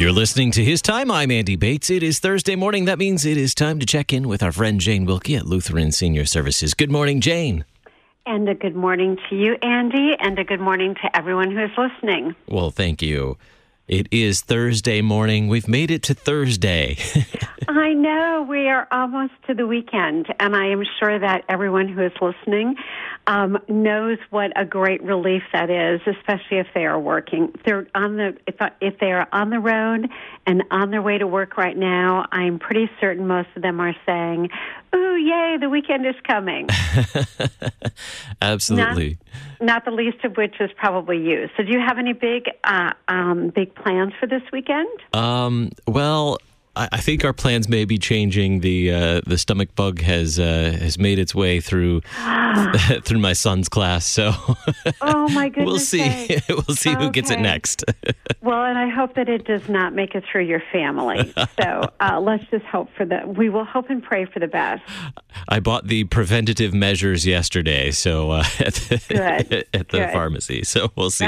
You're listening to His Time. I'm Andy Bates. It is Thursday morning. That means it is time to check in with our friend Jane Wilkie at Lutheran Senior Services. Good morning, Jane. And a good morning to you, Andy, and a good morning to everyone who is listening. Well, thank you. It is Thursday morning. We've made it to Thursday. I know. We are almost to the weekend, and I am sure that everyone who is listening knows what a great relief that is, especially if they are working. If they are on the road and on their way to work right now, I'm pretty certain most of them are saying, "Ooh, yay, the weekend is coming." Absolutely. Not the least of which is probably you. So do you have any big plans for this weekend? Well, I think our plans may be changing. The stomach bug has made its way through through my son's class. So oh my goodness, we'll see. We'll see who gets it next. Well, and I hope that it does not make it through your family. So let's just hope we will hope and pray for the best. I bought the preventative measures yesterday, so at the pharmacy. So we'll see.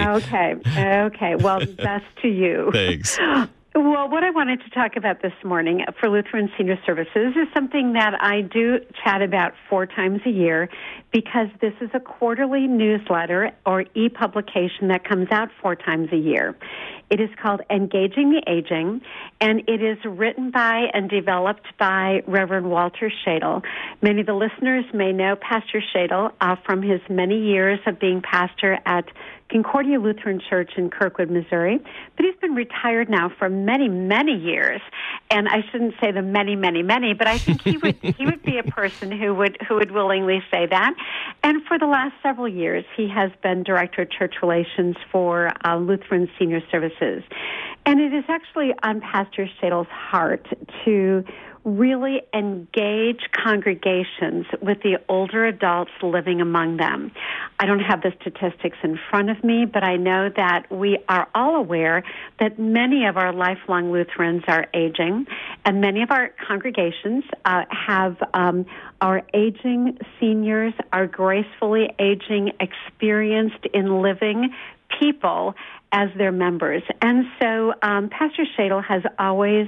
Okay. Well, best to you. Thanks. Well, what I wanted to talk about this morning for Lutheran Senior Services is something that I do chat about 4 times a year, because this is a quarterly newsletter or e-publication that comes out 4 times a year. It is called Engaging the Aging, and it is written by and developed by Reverend Walter Shadle. Many of the listeners may know Pastor Shadle from his many years of being pastor at Concordia Lutheran Church in Kirkwood, Missouri, but he's been retired now for many, many years. And I shouldn't say the many, many, many, but I think he would be a person who would willingly say that. And for the last several years, he has been Director of Church Relations for Lutheran Senior Services. And it is actually on Pastor Shadle's heart to really engage congregations with the older adults living among them. I don't have the statistics in front of me, but I know that we are all aware that many of our lifelong Lutherans are aging, and many of our congregations have our aging seniors, our gracefully aging, experienced in living people as their members. And so Pastor Shadle has always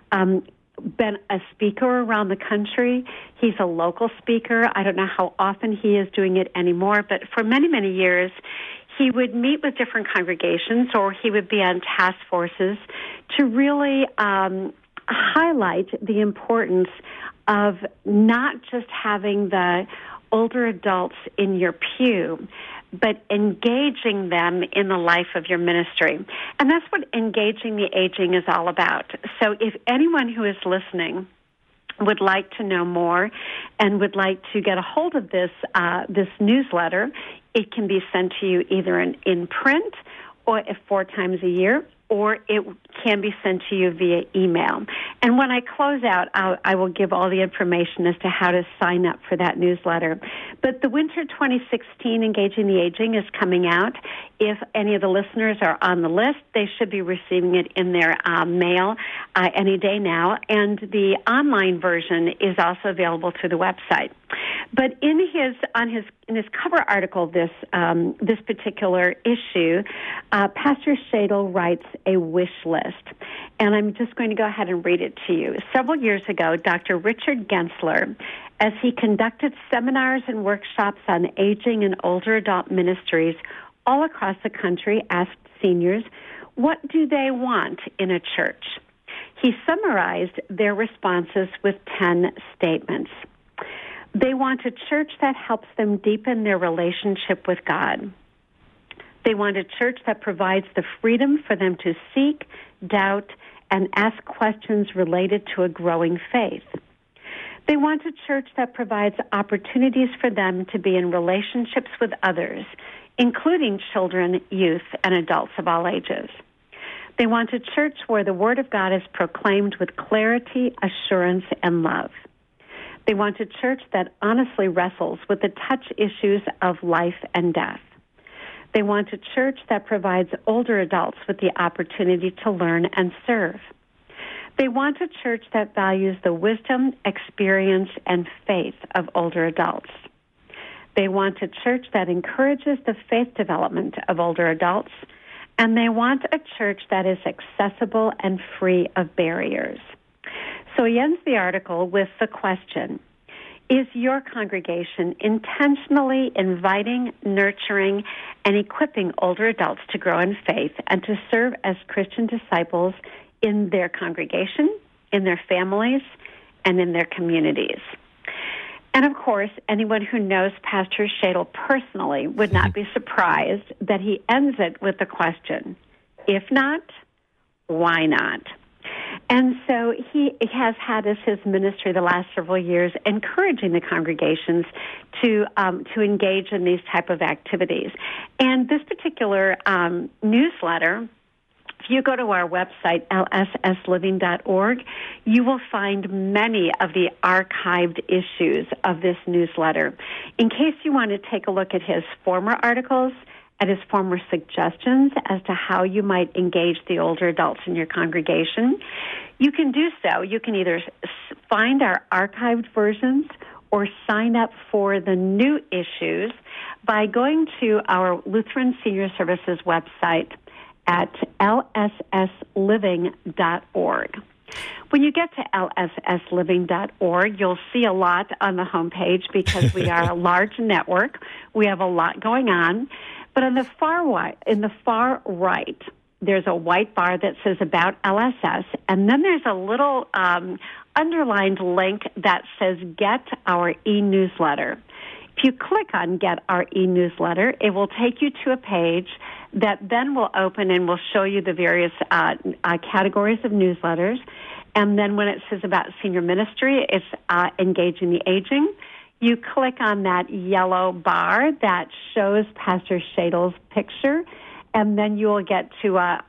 been a speaker around the country. He's a local speaker. I don't know how often he is doing it anymore, but for many, many years, he would meet with different congregations, or he would be on task forces to really highlight the importance of not just having the older adults in your pew, but engaging them in the life of your ministry. And that's what Engaging the Aging is all about. So if anyone who is listening would like to know more and would like to get a hold of this newsletter, it can be sent to you either in print or 4 times a year, or it can be sent to you via email. And when I close out, I will give all the information as to how to sign up for that newsletter. But the winter 2016 Engaging the Aging is coming out. If any of the listeners are on the list, they should be receiving it in their mail any day now. And the online version is also available through the website. But in his cover article, this particular issue, Pastor Shadle writes a wish list, and I'm just going to go ahead and read it to you. Several years ago, Dr. Richard Gensler, as he conducted seminars and workshops on aging and older adult ministries all across the country, asked seniors, what do they want in a church? He summarized their responses with 10 statements. They want a church that helps them deepen their relationship with God. They want a church that provides the freedom for them to seek, doubt, and ask questions related to a growing faith. They want a church that provides opportunities for them to be in relationships with others, including children, youth, and adults of all ages. They want a church where the Word of God is proclaimed with clarity, assurance, and love. They want a church that honestly wrestles with the touch issues of life and death. They want a church that provides older adults with the opportunity to learn and serve. They want a church that values the wisdom, experience, and faith of older adults. They want a church that encourages the faith development of older adults. and they want a church that is accessible and free of barriers. So he ends the article with the question, is your congregation intentionally inviting, nurturing, and equipping older adults to grow in faith and to serve as Christian disciples in their congregation, in their families, and in their communities? And of course, anyone who knows Pastor Shadle personally would not be surprised that he ends it with the question, if not, why not? And so he has had as his ministry the last several years encouraging the congregations to engage in these type of activities. And this particular newsletter, if you go to our website, lssliving.org, you will find many of the archived issues of this newsletter. In case you want to take a look at his former articles, at his former suggestions as to how you might engage the older adults in your congregation, you can do so. You can either find our archived versions or sign up for the new issues by going to our Lutheran Senior Services website at lssliving.org. When you get to lssliving.org, you'll see a lot on the homepage because we are a large network. We have a lot going on. But in the far right, there's a white bar that says About LSS, and then there's a little underlined link that says Get Our E-Newsletter. If you click on Get Our E-Newsletter, it will take you to a page that then will open and will show you the various categories of newsletters. And then when it says About Senior Ministry, it's Engaging the Aging. You click on that yellow bar that shows Pastor Shadle's picture, and then you will get to a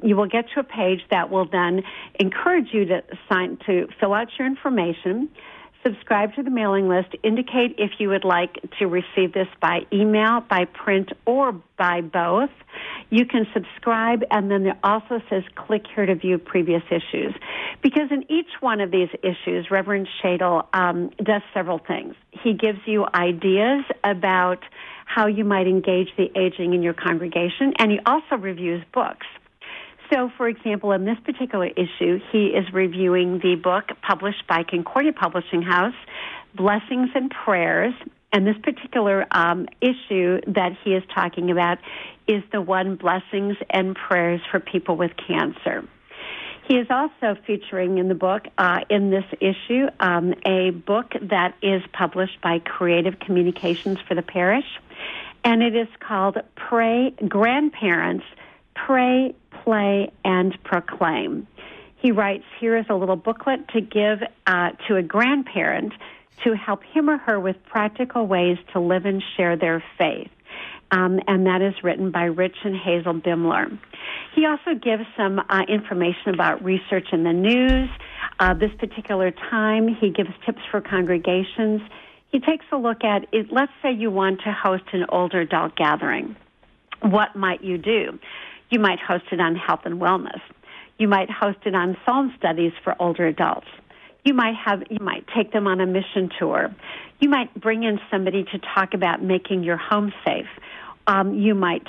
page that will then encourage you to fill out your information, subscribe to the mailing list, indicate if you would like to receive this by email, by print, or by both. You can subscribe, and then it also says click here to view previous issues. Because in each one of these issues, Reverend Shadle does several things. He gives you ideas about how you might engage the aging in your congregation, and he also reviews books. So, for example, in this particular issue, he is reviewing the book published by Concordia Publishing House, Blessings and Prayers. And this particular issue that he is talking about is the one, Blessings and Prayers for People with Cancer. He is also featuring in the book, in this issue, a book that is published by Creative Communications for the Parish, and it is called Pray Grandparents, Pray, Play, and Proclaim. He writes, here is a little booklet to give to a grandparent to help him or her with practical ways to live and share their faith. And that is written by Rich and Hazel Bimler. He also gives some information about research in the news. This particular time, he gives tips for congregations. He takes a look at it. Let's say you want to host an older adult gathering. What might you do? You might host it on health and wellness. You might host it on psalm studies for older adults. You might take them on a mission tour. You might bring in somebody to talk about making your home safe. You might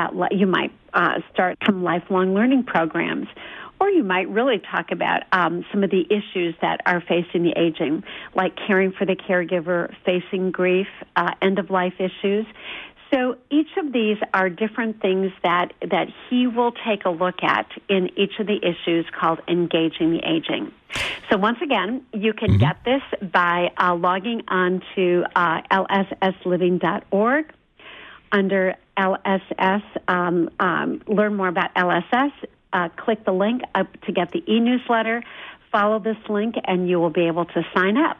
start some lifelong learning programs, or you might really talk about some of the issues that are facing the aging, like caring for the caregiver, facing grief, end-of-life issues. So each of these are different things that he will take a look at in each of the issues called Engaging the Aging. So once again, you can get this by logging on to lssliving.org. Under LSS, learn more about LSS, click the link up to get the e-newsletter, follow this link, and you will be able to sign up.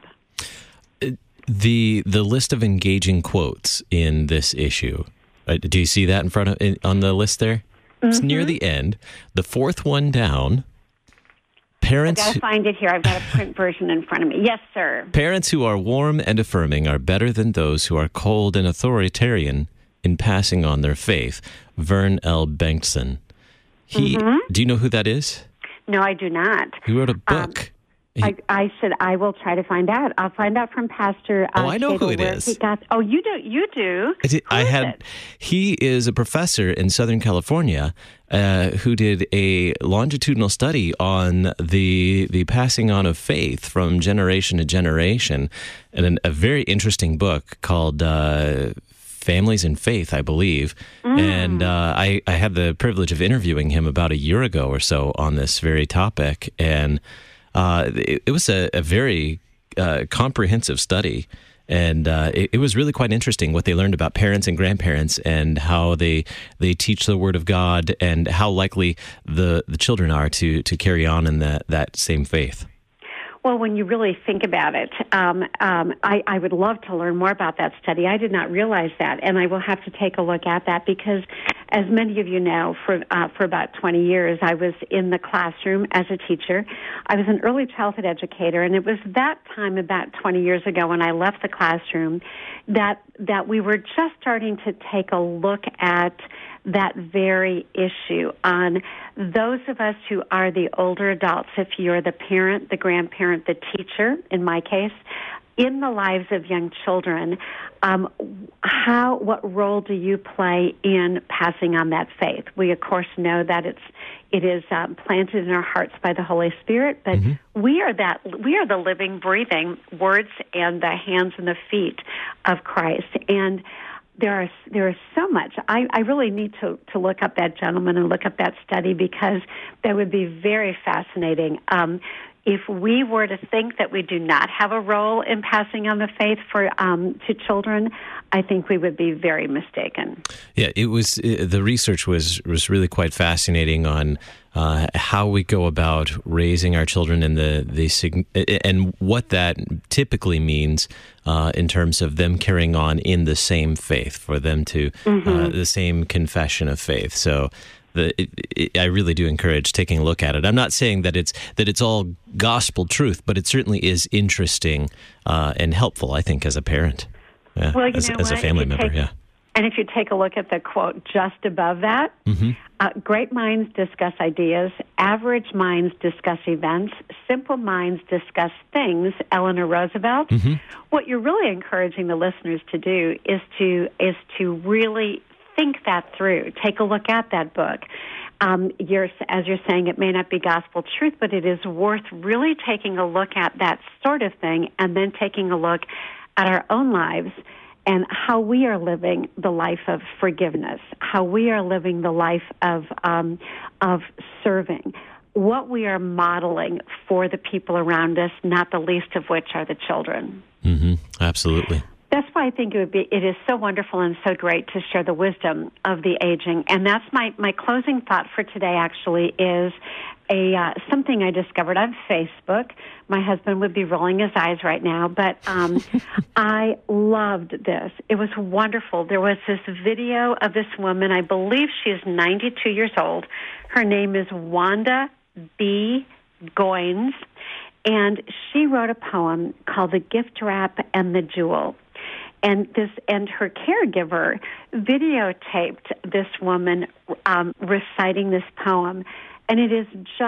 The list of engaging quotes in this issue, do you see that on the list there? It's near the end. The fourth one down. Parents. I've got to find it here. I've got a print version in front of me. Yes, sir. Parents who are warm and affirming are better than those who are cold and authoritarian in passing on their faith. Vern L. Bengtson. Do you know who that is? No, I do not. He wrote a book. I will try to find out. I'll find out from Pastor. I know who it is. You do. You do. He is a professor in Southern California, who did a longitudinal study on the passing on of faith from generation to generation, and a very interesting book called Families in Faith, I believe. And I had the privilege of interviewing him about a year ago or so on this very topic, and it was a very comprehensive study. And it was really quite interesting what they learned about parents and grandparents and how they teach the Word of God and how likely the children are to carry on in that same faith. Well, when you really think about it, I would love to learn more about that study. I did not realize that, and I will have to take a look at that because, as many of you know, for about 20 years, I was in the classroom as a teacher. I was an early childhood educator, and it was that time about 20 years ago when I left the classroom that we were just starting to take a look at that very issue on those of us who are the older adults, if you're the parent, the grandparent, the teacher, in my case, in the lives of young children, what role do you play in passing on that faith? We, of course, know that it is planted in our hearts by the Holy Spirit, but we are the living, breathing words and the hands and the feet of Christ. And there is so much. I really need to look up that gentleman and look up that study because that would be very fascinating. If we were to think that we do not have a role in passing on the faith to children, I think we would be very mistaken. Yeah, it was. The research was really quite fascinating on how we go about raising our children and and what that typically means in terms of them carrying on in the same faith, for them to the same confession of faith. So. I really do encourage taking a look at it. I'm not saying that it's all gospel truth, but it certainly is interesting and helpful, I think, as a parent, well, as a family member. Yeah. And if you take a look at the quote just above that, great minds discuss ideas, average minds discuss events, simple minds discuss things, Eleanor Roosevelt. What you're really encouraging the listeners to do is to really think that through. Take a look at that book. As you're saying, it may not be gospel truth, but it is worth really taking a look at that sort of thing and then taking a look at our own lives and how we are living the life of forgiveness, how we are living the life of serving, what we are modeling for the people around us, not the least of which are the children. Absolutely. That's why I think it is so wonderful and so great to share the wisdom of the aging. And that's my closing thought for today, actually, is something I discovered on Facebook. My husband would be rolling his eyes right now, but I loved this. It was wonderful. There was this video of this woman. I believe she is 92 years old. Her name is Wanda B. Goines, and she wrote a poem called The Gift Wrap and the Jewel. And her caregiver videotaped this woman reciting this poem, and it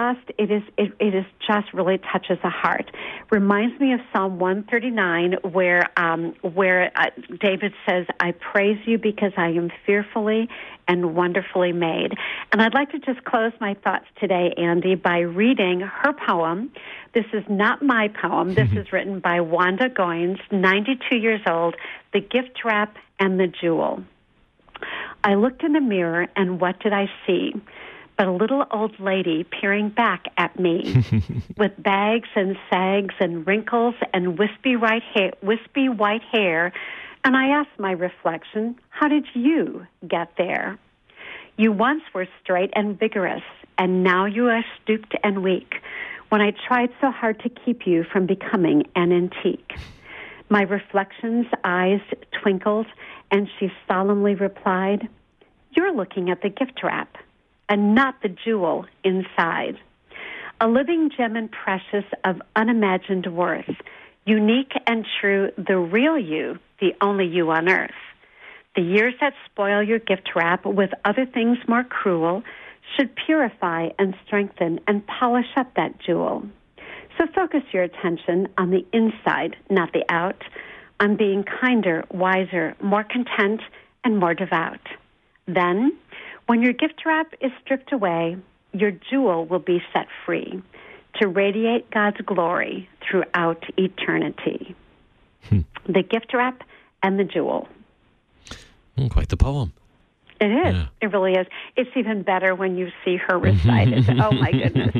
just really touches the heart. Reminds me of Psalm 139, where David says, "I praise you because I am fearfully and wonderfully made." And I'd like to just close my thoughts today, Andy, by reading her poem. This is not my poem. This is written by Wanda Goines, 92 years old, The Gift Wrap and the Jewel. I looked in the mirror, and what did I see? But a little old lady peering back at me with bags and sags and wrinkles and wispy white hair. And I asked my reflection, how did you get there? You once were straight and vigorous, and now you are stooped and weak, when I tried so hard to keep you from becoming an antique. My reflection's eyes twinkled, and she solemnly replied, "You're looking at the gift wrap, and not the jewel inside. A living gem and precious of unimagined worth, unique and true, the real you, the only you on earth. The years that spoil your gift wrap with other things more cruel should purify and strengthen and polish up that jewel. So focus your attention on the inside, not the out, on being kinder, wiser, more content, and more devout. Then, When your gift wrap is stripped away, your jewel will be set free to radiate God's glory throughout eternity. The gift wrap and the jewel. Quite the poem. It is. Yeah. It really is. It's even better when you see her recite it. Oh, my goodness.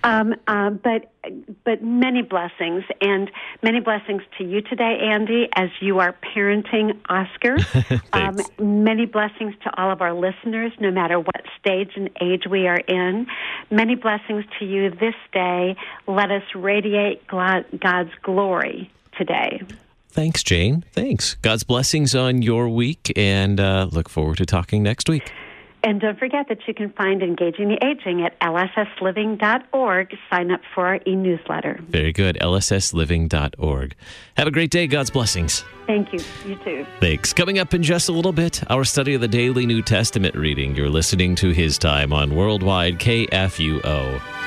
But many blessings, and many blessings to you today, Andy, as you are parenting Oscar. Many blessings to all of our listeners, no matter what stage and age we are in. Many blessings to you this day. Let us radiate God's glory today. Thanks, Jane. Thanks. God's blessings on your week, and look forward to talking next week. And don't forget that you can find Engaging the Aging at lssliving.org. Sign up for our e-newsletter. Very good. lssliving.org. Have a great day. God's blessings. Thank you. You too. Thanks. Coming up in just a little bit, our study of the daily New Testament reading. You're listening to His Time on Worldwide KFUO.